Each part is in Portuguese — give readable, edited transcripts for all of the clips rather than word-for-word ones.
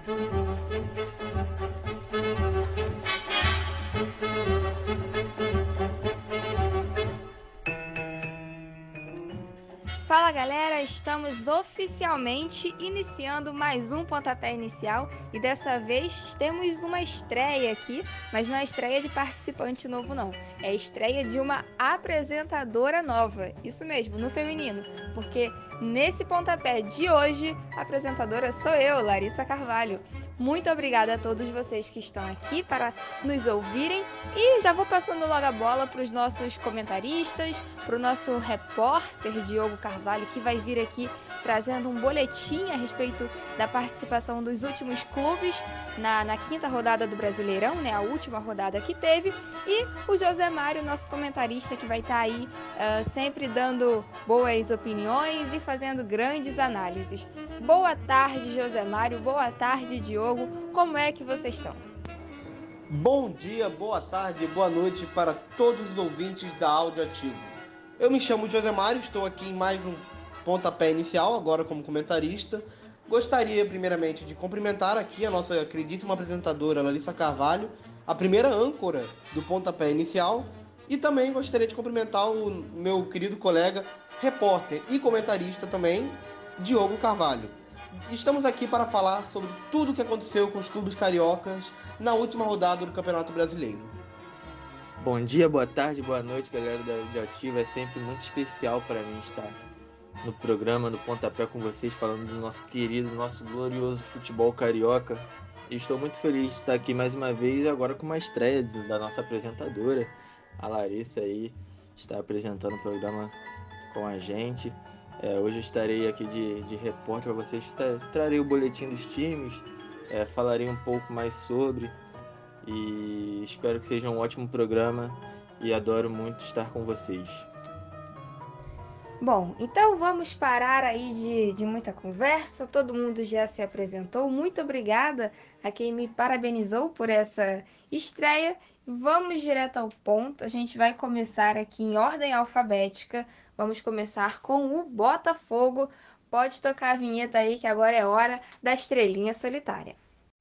Fala galera, estamos oficialmente iniciando mais um Pontapé Inicial e dessa vez temos uma estreia aqui, mas não é estreia de participante novo não, é estreia de uma apresentadora nova, isso mesmo, no feminino, porque nesse Pontapé de hoje a apresentadora sou eu, Larissa Carvalho. Muito obrigada a todos vocês que estão aqui para nos ouvirem e já vou passando logo a bola para os nossos comentaristas, para o nosso repórter Diogo Carvalho, que vai vir aqui trazendo um boletim a respeito da participação dos últimos clubes na quinta rodada do Brasileirão, né, a última rodada que teve, e o José Mário, nosso comentarista, que vai estar aí sempre dando boas opiniões e fazendo grandes análises. Boa tarde, José Mário, boa tarde, Diogo, como é que vocês estão? Bom dia, boa tarde, boa noite para todos os ouvintes da Áudio Ativo. Eu me chamo José Mário, estou aqui em mais um Pontapé Inicial, agora como comentarista. Gostaria primeiramente de cumprimentar aqui a nossa queridíssima apresentadora Larissa Carvalho, a primeira âncora do Pontapé Inicial, e também gostaria de cumprimentar o meu querido colega, repórter e comentarista também, Diogo Carvalho. Estamos aqui para falar sobre tudo o que aconteceu com os clubes cariocas na última rodada do Campeonato Brasileiro. Bom dia, boa tarde, boa noite, galera da Áudio Ativo. É sempre muito especial para mim estar no programa, no Pontapé com vocês, falando do nosso querido, nosso glorioso futebol carioca. E estou muito feliz de estar aqui mais uma vez, agora com uma estreia da nossa apresentadora, a Larissa aí, está apresentando o programa com a gente. Hoje eu estarei aqui de repórter para vocês, trarei o boletim dos times, falarei um pouco mais sobre, e espero que seja um ótimo programa e adoro muito estar com vocês. Bom, então vamos parar aí de muita conversa, todo mundo já se apresentou, muito obrigada a quem me parabenizou por essa estreia. Vamos direto ao ponto, a gente vai começar aqui em ordem alfabética, vamos começar com o Botafogo. Pode tocar a vinheta aí que agora é hora da estrelinha solitária.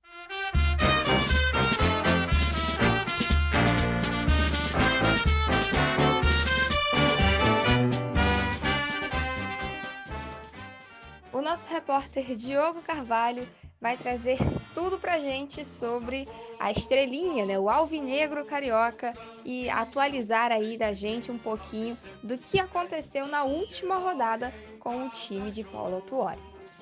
O nosso repórter Diogo Carvalho vai trazer tudo pra gente sobre a estrelinha, né, o alvinegro carioca, e atualizar aí da gente um pouquinho do que aconteceu na última rodada com o time de Paulo Autuori.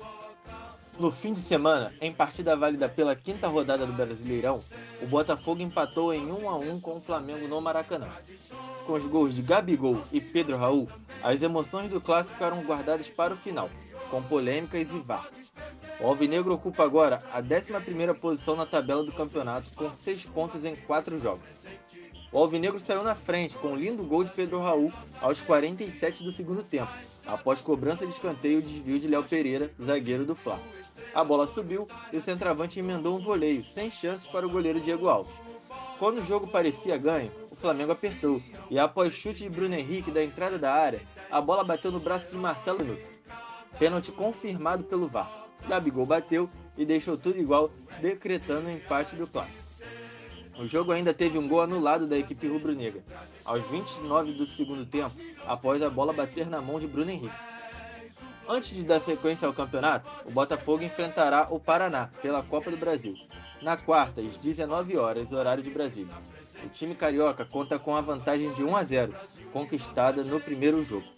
No fim de semana, em partida válida pela quinta rodada do Brasileirão, o Botafogo empatou em 1-1 com o Flamengo no Maracanã. Com os gols de Gabigol e Pedro Raul, as emoções do clássico eram guardadas para o final, com polêmicas e VAR. O alvinegro ocupa agora a 11ª posição na tabela do campeonato, com 6 pontos em 4 jogos. O alvinegro saiu na frente com um lindo gol de Pedro Raul aos 47 do segundo tempo, após cobrança de escanteio e desvio de Léo Pereira, zagueiro do Fla. A bola subiu e o centroavante emendou um voleio, sem chances para o goleiro Diego Alves. Quando o jogo parecia ganho, o Flamengo apertou e após chute de Bruno Henrique da entrada da área, a bola bateu no braço de Marcelo Nunes. Pênalti confirmado pelo VAR. Gabigol bateu e deixou tudo igual, decretando o empate do clássico. O jogo ainda teve um gol anulado da equipe rubro-negra, aos 29 do segundo tempo, após a bola bater na mão de Bruno Henrique. Antes de dar sequência ao campeonato, o Botafogo enfrentará o Paraná pela Copa do Brasil, na quarta, às 19 horas, horário de Brasília. O time carioca conta com a vantagem de 1-0, conquistada no primeiro jogo.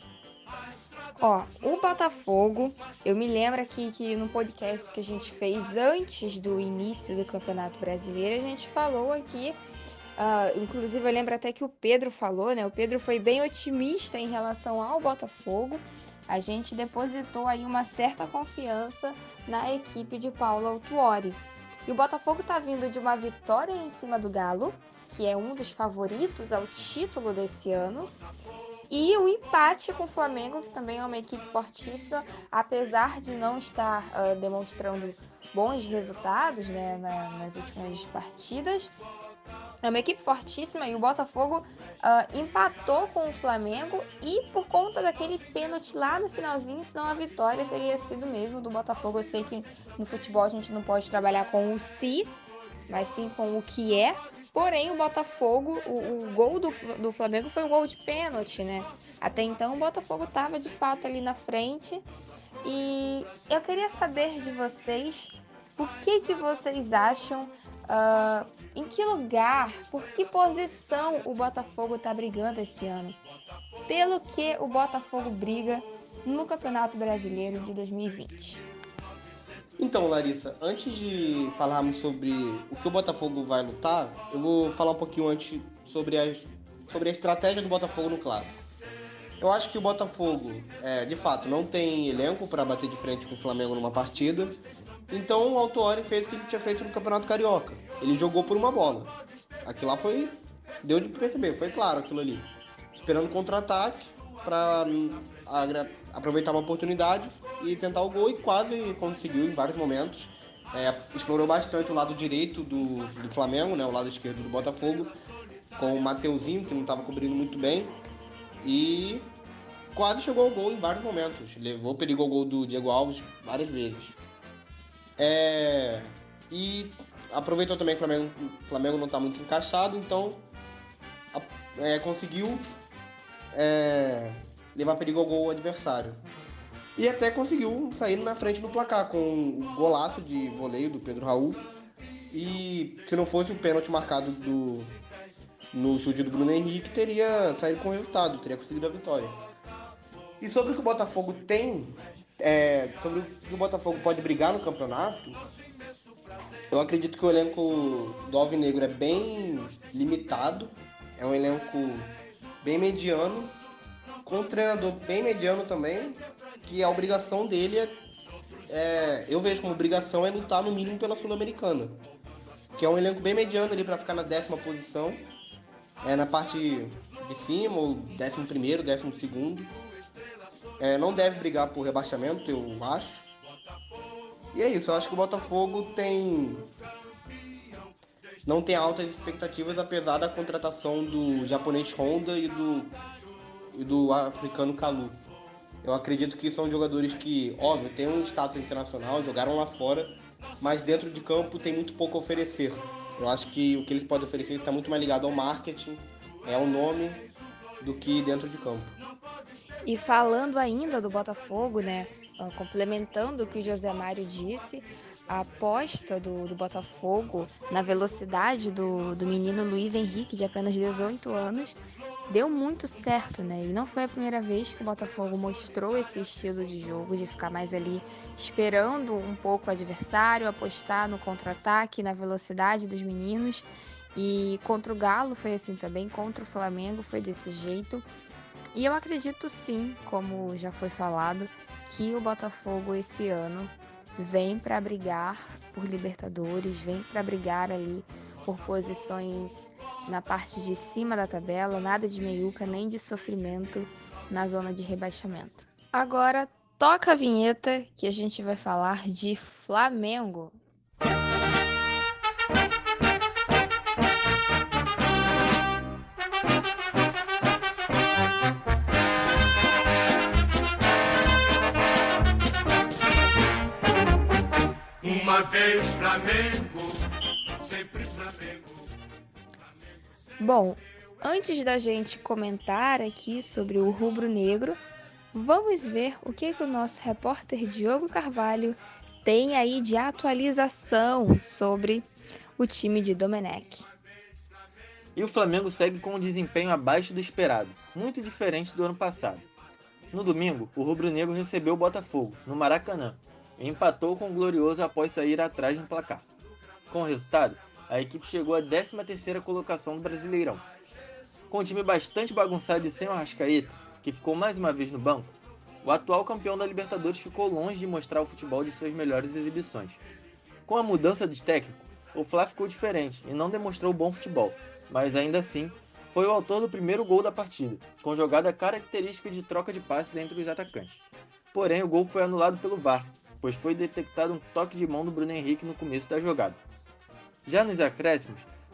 O Botafogo, eu me lembro aqui que no podcast que a gente fez antes do início do Campeonato Brasileiro, a gente falou aqui, inclusive eu lembro até que o Pedro falou, né? O Pedro foi bem otimista em relação ao Botafogo. A gente depositou aí uma certa confiança na equipe de Paulo Autuori. E o Botafogo está vindo de uma vitória em cima do Galo, que é um dos favoritos ao título desse ano, e o empate com o Flamengo, que também é uma equipe fortíssima, apesar de não estar demonstrando bons resultados, né, nas últimas partidas. é uma equipe fortíssima e o Botafogo empatou com o Flamengo e por conta daquele pênalti lá no finalzinho, senão a vitória teria sido mesmo do Botafogo. Eu sei que no futebol a gente não pode trabalhar com o se, mas sim com o que é. Porém, o Botafogo, o gol do Flamengo foi o gol de pênalti, né? Até então o Botafogo estava de fato ali na frente. E eu queria saber de vocês o que vocês acham, em que lugar, por que posição o Botafogo está brigando esse ano? Pelo que o Botafogo briga no Campeonato Brasileiro de 2020. Então, Larissa, antes de falarmos sobre o que o Botafogo vai lutar, eu vou falar um pouquinho antes sobre a estratégia do Botafogo no Clássico. Eu acho que o Botafogo, de fato, não tem elenco para bater de frente com o Flamengo numa partida. Então o Autuori fez o que ele tinha feito no Campeonato Carioca. Ele jogou por uma bola. Aquilo lá foi... Deu de perceber, foi claro aquilo ali. Esperando contra-ataque para aproveitar uma oportunidade e tentar o gol, e quase conseguiu em vários momentos. Explorou bastante o lado direito do Flamengo, né, o lado esquerdo do Botafogo, com o Mateuzinho, que não estava cobrindo muito bem. E quase chegou ao gol em vários momentos. Levou perigo ao gol do Diego Alves várias vezes. E aproveitou também que o Flamengo não está muito encaixado, então conseguiu levar perigo ao gol adversário. E até conseguiu sair na frente do placar com o golaço de voleio do Pedro Raul. E se não fosse o pênalti marcado no chute do Bruno Henrique, teria saído com o resultado, teria conseguido a vitória. E sobre o que o Botafogo tem, sobre o que o Botafogo pode brigar no campeonato, eu acredito que o elenco do Alvinegro é bem limitado, é um elenco bem mediano, com um treinador bem mediano também, que a obrigação dele eu vejo como obrigação é lutar no mínimo pela Sul-Americana, que é um elenco bem mediano ali para ficar na 10ª posição, na parte de cima, ou 11º, 12º. Não deve brigar por rebaixamento, eu acho. E é isso, eu acho que o Botafogo não tem altas expectativas, apesar da contratação do japonês Honda e do africano Kalu. Eu acredito que são jogadores que, óbvio, têm um status internacional, jogaram lá fora, mas dentro de campo tem muito pouco a oferecer. Eu acho que o que eles podem oferecer está muito mais ligado ao marketing, ao nome, do que dentro de campo. E falando ainda do Botafogo, né, complementando o que o José Mário disse, a aposta do Botafogo na velocidade do menino Luiz Henrique, de apenas 18 anos, deu muito certo, né? E não foi a primeira vez que o Botafogo mostrou esse estilo de jogo, de ficar mais ali esperando um pouco o adversário, apostar no contra-ataque, na velocidade dos meninos. E contra o Galo foi assim também, contra o Flamengo foi desse jeito. E eu acredito sim, como já foi falado, que o Botafogo esse ano vem para brigar por Libertadores, vem para brigar ali por posições na parte de cima da tabela, nada de meiuca nem de sofrimento na zona de rebaixamento. Agora toca a vinheta que a gente vai falar de Flamengo. Uma vez Flamengo, sempre Flamengo. Bom, antes da gente comentar aqui sobre o rubro-negro, vamos ver o que o nosso repórter Diogo Carvalho tem aí de atualização sobre o time de Domenech. E o Flamengo segue com um desempenho abaixo do esperado, muito diferente do ano passado. No domingo, o rubro-negro recebeu o Botafogo, no Maracanã, e empatou com o Glorioso após sair atrás no placar. Com o resultado, a equipe chegou à 13ª colocação do Brasileirão. Com um time bastante bagunçado e sem o Arrascaeta, que ficou mais uma vez no banco, o atual campeão da Libertadores ficou longe de mostrar o futebol de suas melhores exibições. Com a mudança de técnico, o Fla ficou diferente e não demonstrou bom futebol, mas ainda assim, foi o autor do primeiro gol da partida, com jogada característica de troca de passes entre os atacantes. Porém, o gol foi anulado pelo VAR, pois foi detectado um toque de mão do Bruno Henrique no começo da jogada. Já nos acréscimos,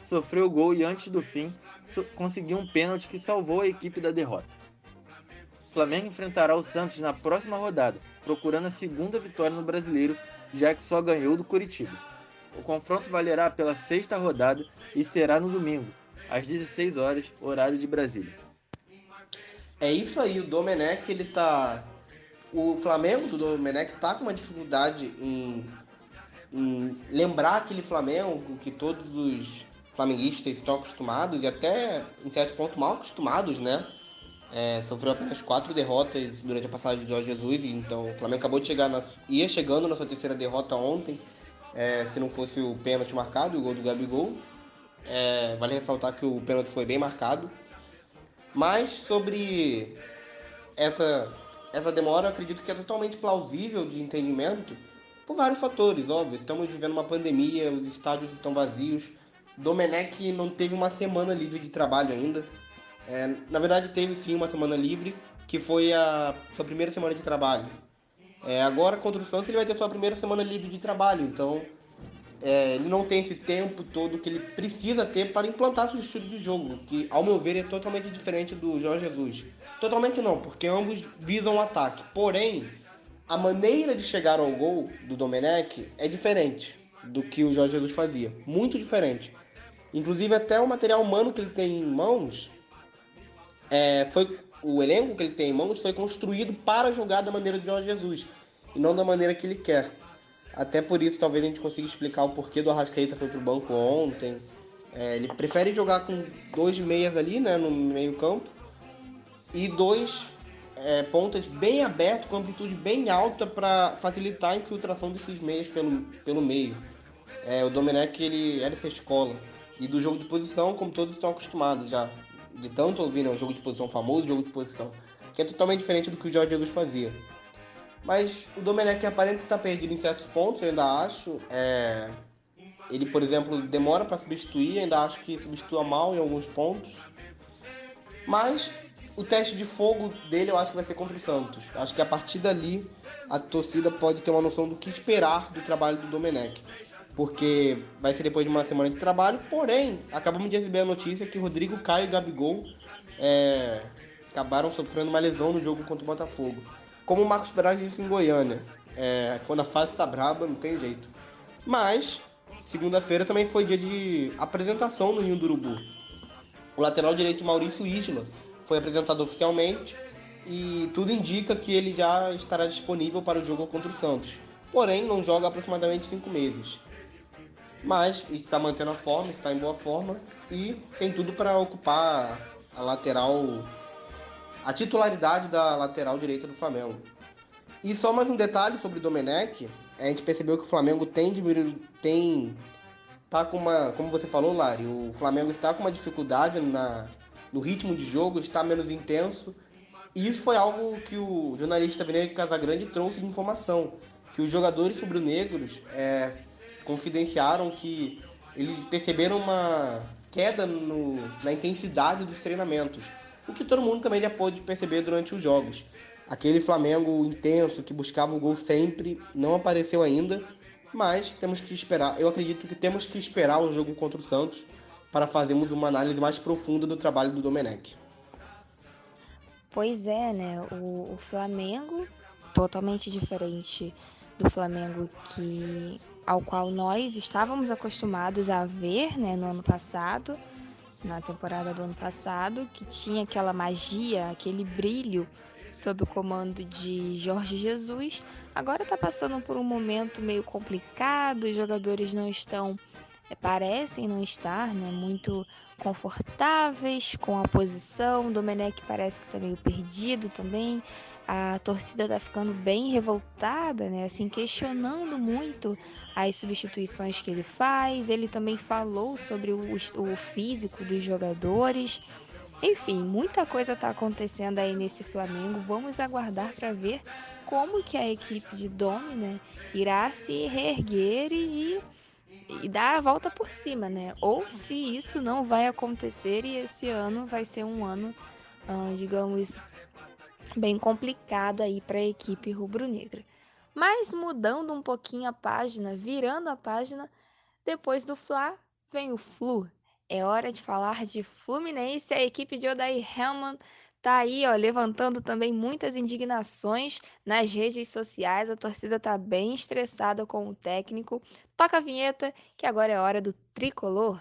sofreu o gol e antes do fim conseguiu um pênalti que salvou a equipe da derrota. O Flamengo enfrentará o Santos na próxima rodada, procurando a segunda vitória no Brasileiro, já que só ganhou do Coritiba. O confronto valerá pela sexta rodada e será no domingo, às 16 horas, horário de Brasília. É isso aí, o Domenech, o Flamengo do Domenech tá com uma dificuldade em lembrar aquele Flamengo que todos os flamenguistas estão acostumados e até, em certo ponto, mal acostumados, né? Sofreu apenas 4 derrotas durante a passagem de Jorge Jesus, então o Flamengo acabou de ia chegando na sua terceira derrota ontem, se não fosse o pênalti marcado, o gol do Gabigol. Vale ressaltar que o pênalti foi bem marcado. Mas sobre essa demora, eu acredito que é totalmente plausível de entendimento por vários fatores, óbvio. Estamos vivendo uma pandemia, os estádios estão vazios. Domenech não teve uma semana livre de trabalho ainda. Na verdade, teve sim uma semana livre, que foi a sua primeira semana de trabalho. Agora, contra o Santos, ele vai ter sua primeira semana livre de trabalho. Então, ele não tem esse tempo todo que ele precisa ter para implantar seu estilo de jogo, que, ao meu ver, é totalmente diferente do Jorge Jesus. Totalmente não, porque ambos visam o ataque. Porém, a maneira de chegar ao gol do Domenech é diferente do que o Jorge Jesus fazia. Muito diferente. Inclusive, até o material humano que ele tem em mãos, o elenco que ele tem em mãos foi construído para jogar da maneira de Jorge Jesus, e não da maneira que ele quer. Até por isso, talvez a gente consiga explicar o porquê do Arrascaeta foi pro banco ontem. Ele prefere jogar com 2 meias ali, né, no meio campo, e 2 pontas bem abertos, com amplitude bem alta para facilitar a infiltração desses meias pelo meio. O Domenech, ele é dessa escola. E do jogo de posição, como todos estão acostumados já, de tanto ouvir, né, o jogo de posição famoso, jogo de posição, que é totalmente diferente do que o Jorge Jesus fazia. Mas o Domenech aparenta estar perdido em certos pontos, eu ainda acho. Ele, por exemplo, demora para substituir, ainda acho que substitua mal em alguns pontos. Mas o teste de fogo dele eu acho que vai ser contra o Santos. Acho que a partir dali a torcida pode ter uma noção do que esperar do trabalho do Domenech. Porque vai ser depois de uma semana de trabalho, porém, acabamos de receber a notícia que Rodrigo Caio e Gabigol acabaram sofrendo uma lesão no jogo contra o Botafogo. Como o Marcos Braz disse em Goiânia, quando a fase está braba, não tem jeito. Mas, segunda-feira também foi dia de apresentação no Ninho do Urubu. O lateral direito Maurício Isla foi apresentado oficialmente e tudo indica que ele já estará disponível para o jogo contra o Santos. Porém, não joga há aproximadamente 5 meses. Mas está mantendo a forma, está em boa forma e tem tudo para ocupar a titularidade da lateral direita do Flamengo. E só mais um detalhe sobre o Domenech, a gente percebeu que o Flamengo tá com uma, como você falou, Lari, o Flamengo está com uma dificuldade no ritmo de jogo, está menos intenso, e isso foi algo que o jornalista Vinei Casagrande trouxe de informação, que os jogadores rubro-negros confidenciaram que eles perceberam uma queda na intensidade dos treinamentos, o que todo mundo também já pôde perceber durante os jogos. Aquele Flamengo intenso, que buscava o gol sempre, não apareceu ainda, mas temos que esperar. Eu acredito que temos que esperar o jogo contra o Santos para fazermos uma análise mais profunda do trabalho do Domenech. Pois é, né? O Flamengo, totalmente diferente do Flamengo ao qual nós estávamos acostumados a ver, né, no ano passado, na temporada do ano passado, que tinha aquela magia, aquele brilho sob o comando de Jorge Jesus. Agora está passando por um momento meio complicado, os jogadores não estão, parecem não estar, né, muito confortáveis com a posição. O Domenech parece que está meio perdido também. A torcida está ficando bem revoltada, né, assim, questionando muito as substituições que ele faz. Ele também falou sobre o físico dos jogadores. Enfim, muita coisa está acontecendo aí nesse Flamengo. Vamos aguardar para ver como que a equipe de Domi, né, irá se reerguer e dar a volta por cima, né? Ou se isso não vai acontecer e esse ano vai ser um ano, digamos, bem complicado aí para a equipe rubro-negra. Mas mudando um pouquinho a página, virando a página, depois do Fla, vem o Flu. É hora de falar de Fluminense. A equipe de Odair Hellmann tá aí, ó, levantando também muitas indignações nas redes sociais. A torcida tá bem estressada com o técnico. Toca a vinheta, que agora é hora do tricolor.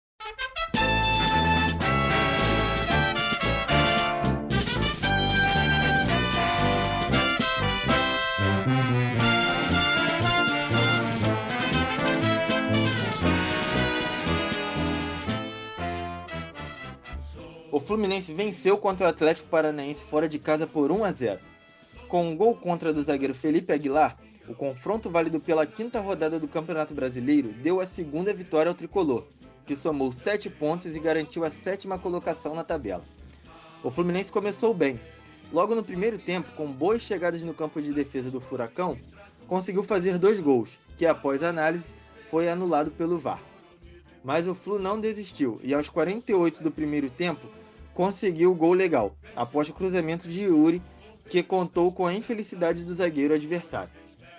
O Fluminense venceu contra o Atlético Paranaense fora de casa por 1-0. Com um gol contra do zagueiro Felipe Aguilar, o confronto válido pela 5ª rodada do Campeonato Brasileiro deu a 2ª vitória ao tricolor, que somou 7 pontos e garantiu a 7ª colocação na tabela. O Fluminense começou bem. Logo no primeiro tempo, com boas chegadas no campo de defesa do Furacão, conseguiu fazer 2 gols, que após análise foi anulado pelo VAR. Mas o Flu não desistiu e aos 48 do primeiro tempo conseguiu o gol legal, após o cruzamento de Yuri, que contou com a infelicidade do zagueiro adversário.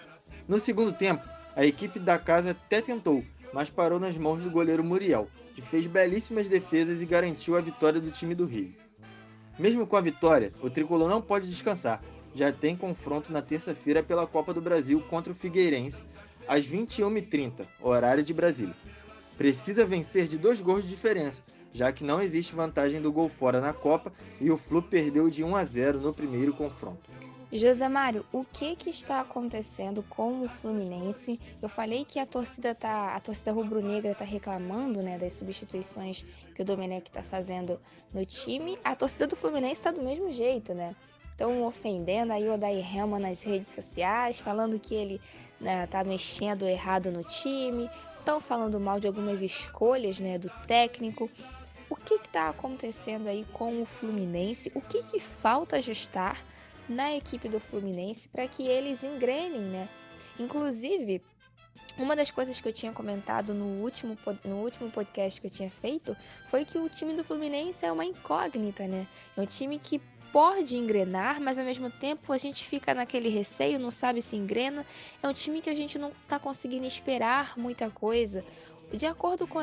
No segundo tempo, a equipe da casa até tentou, mas parou nas mãos do goleiro Muriel, que fez belíssimas defesas e garantiu a vitória do time do Rio. Mesmo com a vitória, o tricolor não pode descansar, já tem confronto na terça-feira pela Copa do Brasil contra o Figueirense, às 21h30, horário de Brasília. Precisa vencer de 2 gols de diferença, já que não existe vantagem do gol fora na Copa e o Flu perdeu de 1-0 no primeiro confronto. José Mário, o que está acontecendo com o Fluminense? Eu falei que a torcida rubro-negra está reclamando, né, das substituições que o Domenech está fazendo no time. A torcida do Fluminense está do mesmo jeito, né? Estão ofendendo aí o Odair Hellmann nas redes sociais, falando que ele tá mexendo errado no time, estão falando mal de algumas escolhas, né, do técnico. O que está acontecendo aí com o Fluminense? O que falta ajustar na equipe do Fluminense para que eles engrenem, né? Inclusive, uma das coisas que eu tinha comentado no último podcast que eu tinha feito foi que o time do Fluminense é uma incógnita, né? É um time que pode engrenar, mas ao mesmo tempo a gente fica naquele receio, não sabe se engrena. É um time que a gente não está conseguindo esperar muita coisa. De acordo com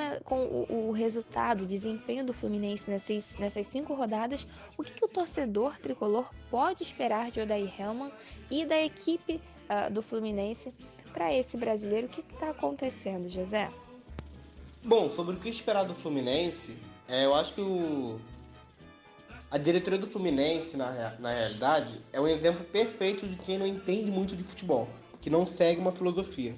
o resultado, o desempenho do Fluminense nessas 5 rodadas, o que o torcedor tricolor pode esperar de Odair Hellmann e da equipe do Fluminense para esse brasileiro? O que está acontecendo, José? Bom, sobre o que esperar do Fluminense, eu acho que a diretoria do Fluminense, na realidade, é um exemplo perfeito de quem não entende muito de futebol, que não segue uma filosofia.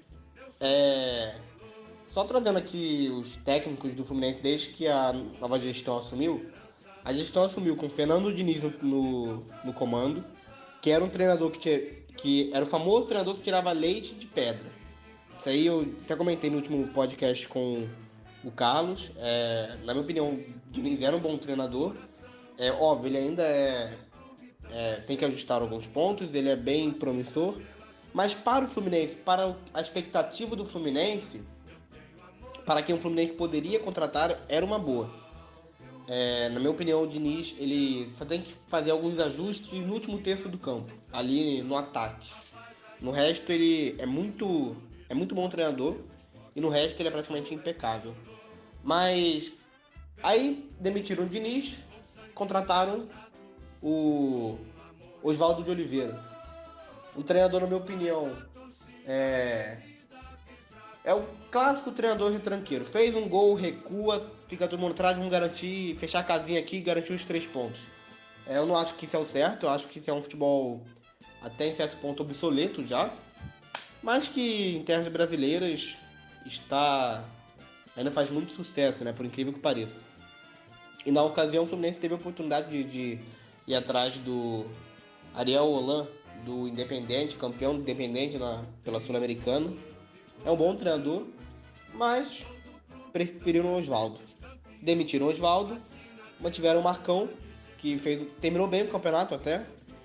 Só trazendo aqui os técnicos do Fluminense desde que a nova gestão assumiu. A gestão assumiu com Fernando Diniz no comando, que era um treinador que era o famoso treinador que tirava leite de pedra. Isso aí eu até comentei no último podcast com o Carlos. Na minha opinião, o Diniz era um bom treinador. Óbvio, ele ainda tem que ajustar alguns pontos, ele é bem promissor. Mas para o Fluminense, para a expectativa do Fluminense, para quem o Fluminense poderia contratar, era uma boa. Na minha opinião, o Diniz ele só tem que fazer alguns ajustes no último terço do campo, ali no ataque. No resto, ele é muito bom treinador e no resto ele é praticamente impecável. Mas aí demitiram o Diniz, contrataram o Oswaldo de Oliveira. Um treinador, na minha opinião, é o clássico treinador retranqueiro. Fez um gol, recua, fica todo mundo atrás, vamos garantir, fechar a casinha aqui e garantir os 3 pontos. Eu não acho que isso é o certo, eu acho que isso é um futebol até em certo ponto obsoleto já, mas que em terras brasileiras ainda faz muito sucesso, né, por incrível que pareça. E na ocasião o Fluminense teve a oportunidade de ir atrás do Ariel Holan, do Independente, campeão do Independente pela Sul-Americana. É um bom treinador, mas preferiram o Oswaldo. Demitiram o Oswaldo, mantiveram o Marcão, que terminou bem o campeonato até.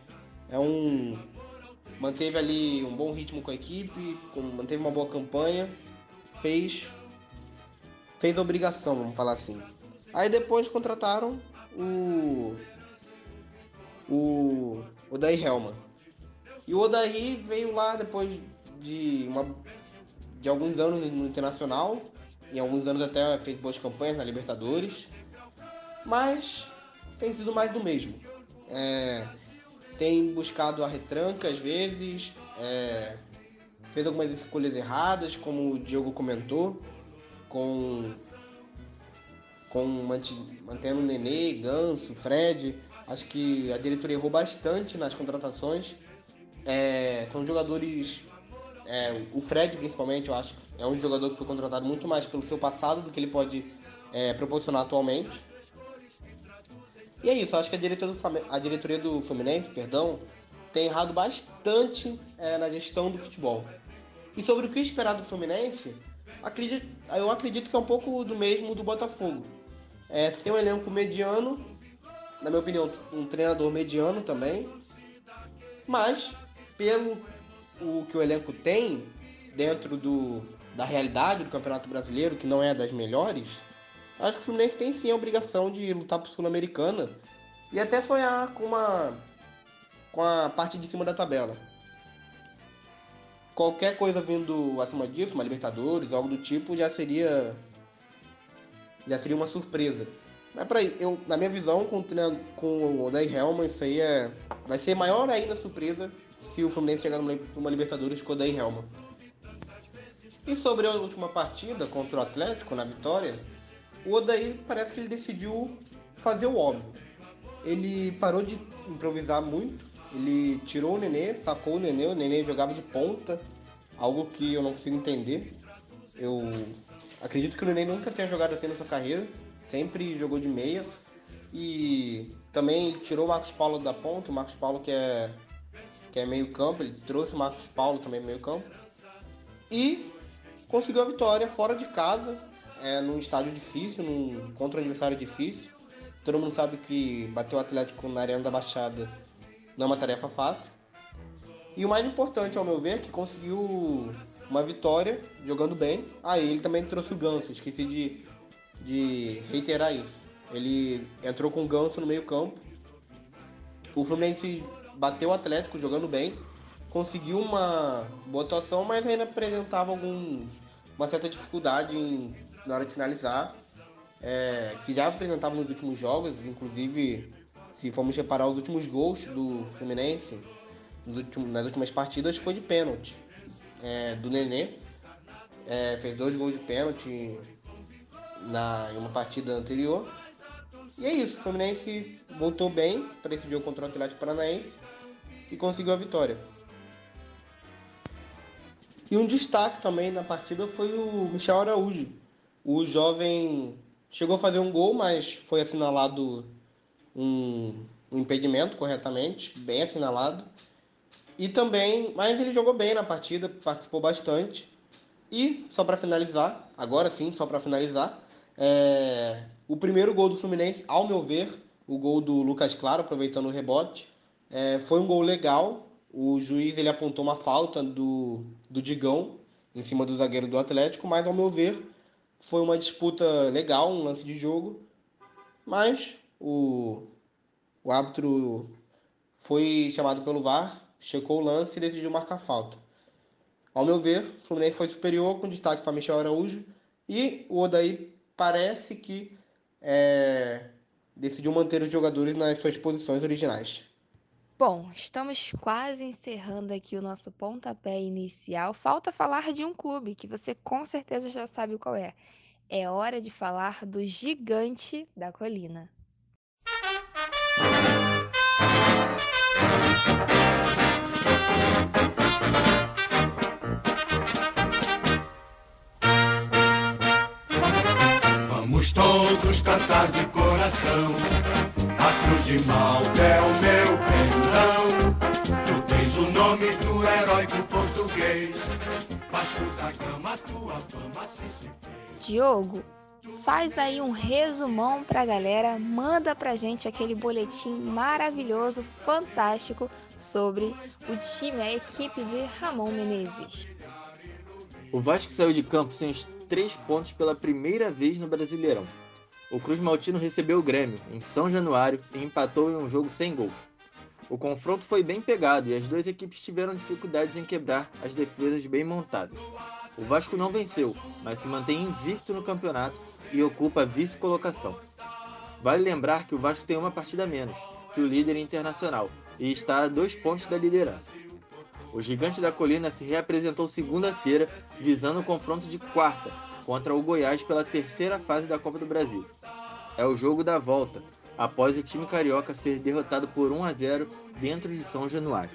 Manteve ali um bom ritmo com a equipe, manteve uma boa campanha, fez a obrigação, vamos falar assim. Aí depois contrataram o Odair Hellmann. E o Odair veio lá depois de alguns anos no Internacional, em alguns anos até fez boas campanhas na Libertadores, mas tem sido mais do mesmo. Tem buscado a retranca às vezes, fez algumas escolhas erradas, como o Diogo comentou, mantendo o Nenê, Ganso, Fred. Acho que a diretoria errou bastante nas contratações. São jogadores... o Fred, principalmente, eu acho, é um jogador que foi contratado muito mais pelo seu passado do que ele pode proporcionar atualmente. E é isso, eu acho que a diretoria do Fluminense, tem errado bastante na gestão do futebol. E sobre o que esperar do Fluminense, eu acredito que é um pouco do mesmo do Botafogo. Tem um elenco mediano, na minha opinião, um treinador mediano também, mas pelo o que o elenco tem dentro da realidade do Campeonato Brasileiro, que não é das melhores, acho que o Fluminense tem sim a obrigação de lutar por Sul-Americana e até sonhar com a parte de cima da tabela. Qualquer coisa vindo acima disso, uma Libertadores, algo do tipo, já seria uma surpresa. Mas na minha visão, com o Odair Hellmann, isso aí vai ser maior ainda a surpresa se o Fluminense chegar numa Libertadores com o Odair Hellmann. E sobre a última partida contra o Atlético, na vitória, o Odair parece que ele decidiu fazer o óbvio. Ele parou de improvisar muito, ele tirou o Nenê, sacou o Nenê jogava de ponta, algo que eu não consigo entender. Eu acredito que o Nenê nunca tenha jogado assim na sua carreira, sempre jogou de meia. E também ele tirou o Marcos Paulo da ponta, o Marcos Paulo que é meio campo, ele trouxe o Marcos Paulo também meio campo. E conseguiu a vitória fora de casa, num estádio difícil, contra um adversário difícil. Todo mundo sabe que bater o Atlético na Arena da Baixada não é uma tarefa fácil. E o mais importante, ao meu ver, é que conseguiu uma vitória jogando bem. Ele também trouxe o Ganso, esqueci de reiterar isso. Ele entrou com o Ganso no meio campo. O Fluminense bateu o Atlético jogando bem, conseguiu uma boa atuação, mas ainda apresentava uma certa dificuldade na hora de finalizar, que já apresentava nos últimos jogos. Inclusive, se formos reparar, os últimos gols do Fluminense nas últimas partidas foi de pênalti, do Nenê. Fez 2 gols de pênalti em uma partida anterior. E é isso, o Fluminense voltou bem para esse jogo contra o Atlético Paranaense e conseguiu a vitória. E um destaque também na partida foi o Michel Araújo. O jovem chegou a fazer um gol, mas foi assinalado um impedimento corretamente, bem assinalado. Mas ele jogou bem na partida, participou bastante. E só para finalizar, o primeiro gol do Fluminense, ao meu ver, o gol do Lucas Claro, aproveitando o rebote, foi um gol legal. O juiz ele apontou uma falta do Digão em cima do zagueiro do Atlético, mas ao meu ver foi uma disputa legal, um lance de jogo, mas o árbitro foi chamado pelo VAR, checou o lance e decidiu marcar falta. Ao meu ver, o Fluminense foi superior, com destaque para Michel Araújo, e o Odair parece que decidiu manter os jogadores nas suas posições originais. Bom, estamos quase encerrando aqui o nosso pontapé inicial. Falta falar de um clube que você com certeza já sabe qual é. É hora de falar do Gigante da Colina. Vamos todos cantar de coração. A cruz de Malta é o meu pendão. Tu tens o nome do heróico português. Vasco da Gama, tua fama assim se fez. Diogo, faz aí um resumão pra galera, manda pra gente aquele boletim maravilhoso, fantástico sobre o time, a equipe de Ramon Menezes. O Vasco saiu de campo sem os 3 pontos pela primeira vez no Brasileirão. O Cruz Maltino recebeu o Grêmio em São Januário e empatou em um jogo sem gols. O confronto foi bem pegado e as duas equipes tiveram dificuldades em quebrar as defesas bem montadas. O Vasco não venceu, mas se mantém invicto no campeonato e ocupa a vice-colocação. Vale lembrar que o Vasco tem uma partida a menos que o líder internacional e está a 2 pontos da liderança. O Gigante da Colina se reapresentou segunda-feira, visando o confronto de quarta contra o Goiás pela terceira fase da Copa do Brasil. É o jogo da volta, após o time carioca ser derrotado por 1-0 dentro de São Januário.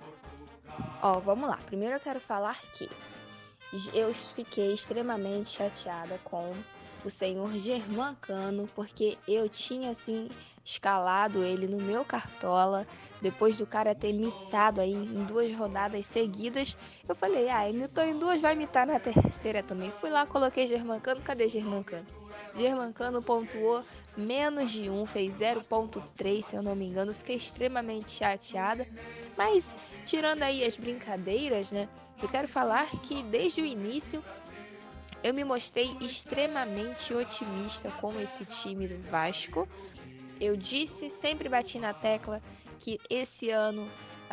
Vamos lá. Primeiro eu quero falar que eu fiquei extremamente chateada com o senhor Germancano, porque eu tinha, assim, escalado ele no meu cartola, depois do cara ter mitado aí em 2 rodadas seguidas. Eu falei, imitou em 2, vai mitar na terceira também. Fui lá, coloquei Germancano, cadê Germancano? Germancano pontuou menos de 1, fez 0.3, se eu não me engano. Fiquei extremamente chateada, mas tirando aí as brincadeiras, né, eu quero falar que desde o início eu me mostrei extremamente otimista com esse time do Vasco. Eu disse, sempre bati na tecla que esse ano,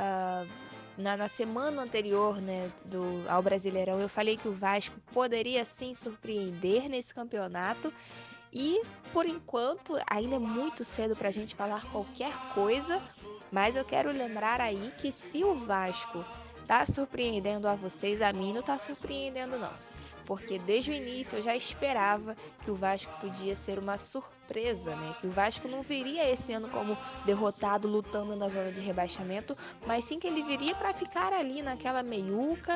na semana anterior, né, ao Brasileirão, eu falei que o Vasco poderia sim surpreender nesse campeonato. E, por enquanto, ainda é muito cedo para a gente falar qualquer coisa, mas eu quero lembrar aí que se o Vasco tá surpreendendo a vocês, a mim não tá surpreendendo não. Porque desde o início eu já esperava que o Vasco podia ser uma surpresa, né? Que o Vasco não viria esse ano como derrotado, lutando na zona de rebaixamento, mas sim que ele viria para ficar ali naquela meiuca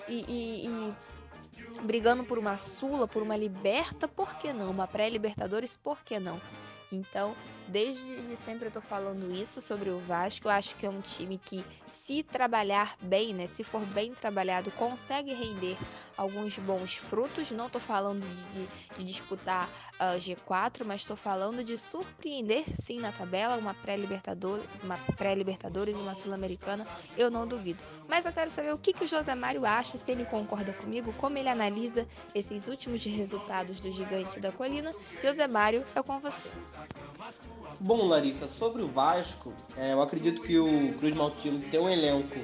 e brigando por uma Sula, por uma Liberta, por que não? Uma pré-Libertadores, por que não? Então, desde sempre eu tô falando isso sobre o Vasco. Eu acho que é um time que, se trabalhar bem, né, se for bem trabalhado, consegue render alguns bons frutos. Não tô falando de disputar G4, mas tô falando de surpreender sim na tabela, uma pré-Libertadores, uma Sul-Americana, eu não duvido. Mas eu quero saber o que o José Mário acha, se ele concorda comigo, como ele analisa esses últimos resultados do Gigante da Colina. José Mário, é com você. Bom, Larissa, sobre o Vasco, eu acredito que o Cruz Maltino tem um elenco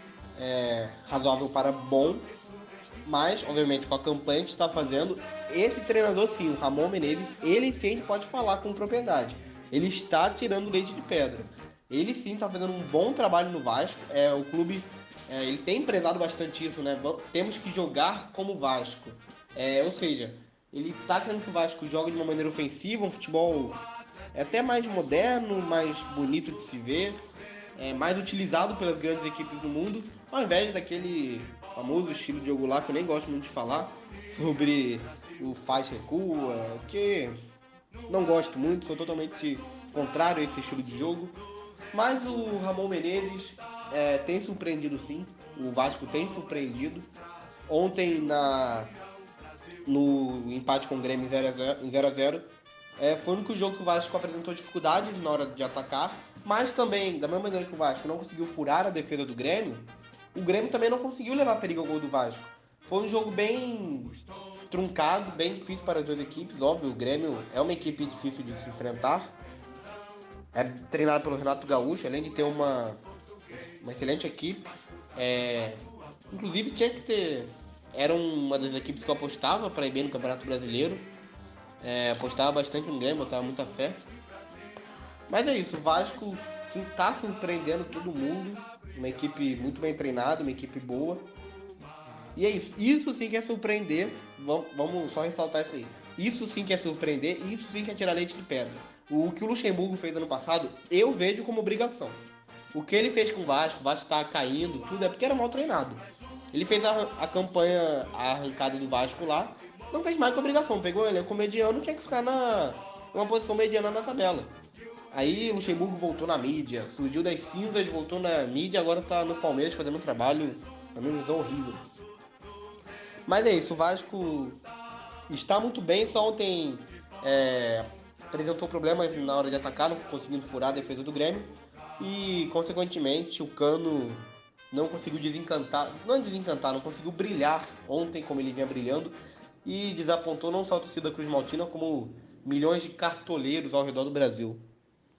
razoável para bom, mas, obviamente, com a campanha que está fazendo, esse treinador sim, o Ramon Menezes, ele sim pode falar com propriedade. Ele está tirando leite de pedra. Ele sim está fazendo um bom trabalho no Vasco. O clube ele tem prezado bastante isso, né? Temos que jogar como Vasco. Ou seja, ele está querendo que o Vasco jogue de uma maneira ofensiva, um futebol até mais moderno, mais bonito de se ver, mais utilizado pelas grandes equipes do mundo, ao invés daquele famoso estilo de jogo lá, que eu nem gosto muito de falar, sobre o faz recua, que não gosto muito, sou totalmente contrário a esse estilo de jogo. Mas o Ramon Menezes tem surpreendido sim, o Vasco tem surpreendido. Ontem no empate com o Grêmio em 0-0, foi o único jogo que o Vasco apresentou dificuldades na hora de atacar, mas também, da mesma maneira que o Vasco não conseguiu furar a defesa do Grêmio, o Grêmio também não conseguiu levar perigo ao gol do Vasco. Foi um jogo bem truncado, bem difícil para as duas equipes. Óbvio, o Grêmio é uma equipe difícil de se enfrentar. É treinado pelo Renato Gaúcho, além de ter uma excelente equipe. Inclusive tinha que ter... Era uma das equipes que eu apostava para ir bem no Campeonato Brasileiro. Apostava bastante no Grêmio, botava muita fé. Mas é isso, o Vasco que está surpreendendo todo mundo. Uma equipe muito bem treinada, uma equipe boa. E é isso. Isso sim que é surpreender. Vamos só ressaltar isso aí. Isso sim que é surpreender, isso sim que é tirar leite de pedra. O que o Luxemburgo fez ano passado, eu vejo como obrigação. O que ele fez com o Vasco tá caindo, tudo, é porque era mal treinado. Ele fez a campanha, a arrancada do Vasco lá, não fez mais que obrigação. Pegou o elenco mediano, tinha que ficar numa posição mediana na tabela. Aí o Luxemburgo voltou na mídia, surgiu das cinzas, voltou na mídia, agora tá no Palmeiras fazendo um trabalho, na minha visão, horrível. Mas é isso, o Vasco está muito bem, só ontem apresentou problemas na hora de atacar, não conseguindo furar a defesa do Grêmio. E, consequentemente, o Cano não conseguiu não conseguiu brilhar ontem como ele vinha brilhando. E desapontou não só a torcida Cruz Maltina, como milhões de cartoleiros ao redor do Brasil.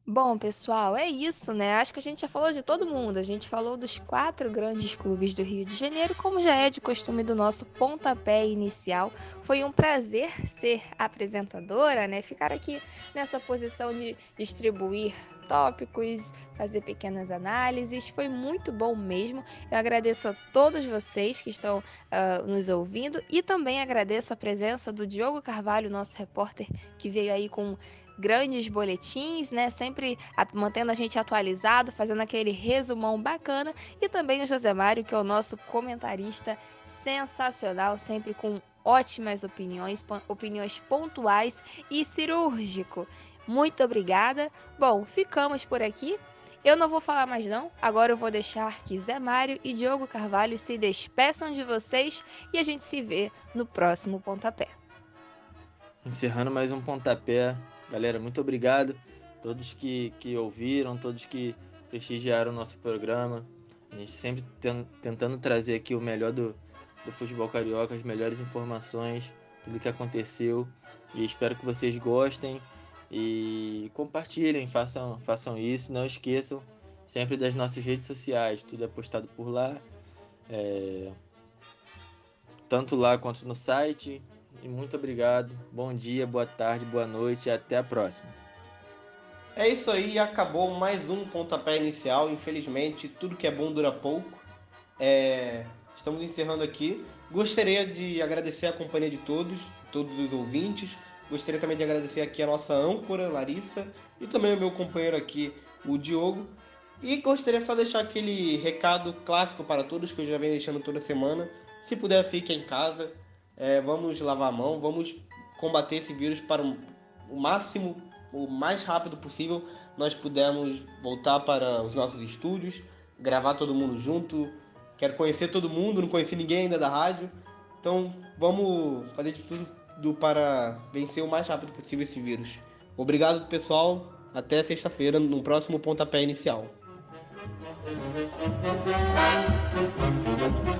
Bom, pessoal, é isso, né? Acho que a gente já falou de todo mundo. A gente falou dos 4 grandes clubes do Rio de Janeiro, como já é de costume do nosso pontapé inicial. Foi um prazer ser apresentadora, né? Ficar aqui nessa posição de distribuir tópicos, fazer pequenas análises. Foi muito bom mesmo. Eu agradeço a todos vocês que estão nos ouvindo e também agradeço a presença do Diogo Carvalho, nosso repórter, que veio aí com grandes boletins, né? Sempre mantendo a gente atualizado, fazendo aquele resumão bacana. E também o José Mário, que é o nosso comentarista sensacional, sempre com ótimas opiniões, opiniões pontuais e cirúrgico. Muito obrigada. Bom, ficamos por aqui. Eu não vou falar mais não, agora eu vou deixar que Zé Mário e Diogo Carvalho se despeçam de vocês e a gente se vê no próximo pontapé. Encerrando mais um pontapé. Galera, muito obrigado. Todos que ouviram, todos que prestigiaram o nosso programa. A gente sempre tentando trazer aqui o melhor do futebol carioca, as melhores informações, tudo que aconteceu. E espero que vocês gostem e compartilhem, façam isso. Não esqueçam sempre das nossas redes sociais, tudo é postado por lá. Tanto lá quanto no site. E muito obrigado. Bom dia, boa tarde, boa noite e até a próxima. É isso aí, acabou mais um pontapé inicial. Infelizmente, tudo que é bom dura pouco. Estamos encerrando aqui. Gostaria de agradecer a companhia de todos os ouvintes. Gostaria também de agradecer aqui a nossa âncora, Larissa, e também o meu companheiro aqui, o Diogo. E gostaria só de deixar aquele recado clássico para todos, que eu já venho deixando toda semana. Se puder, fique em casa. Vamos lavar a mão, vamos combater esse vírus para o máximo, o mais rápido possível. Nós pudermos voltar para os nossos estúdios, gravar todo mundo junto. Quero conhecer todo mundo, não conheci ninguém ainda da rádio. Então vamos fazer de tudo para vencer o mais rápido possível esse vírus. Obrigado, pessoal. Até sexta-feira, no próximo pontapé inicial.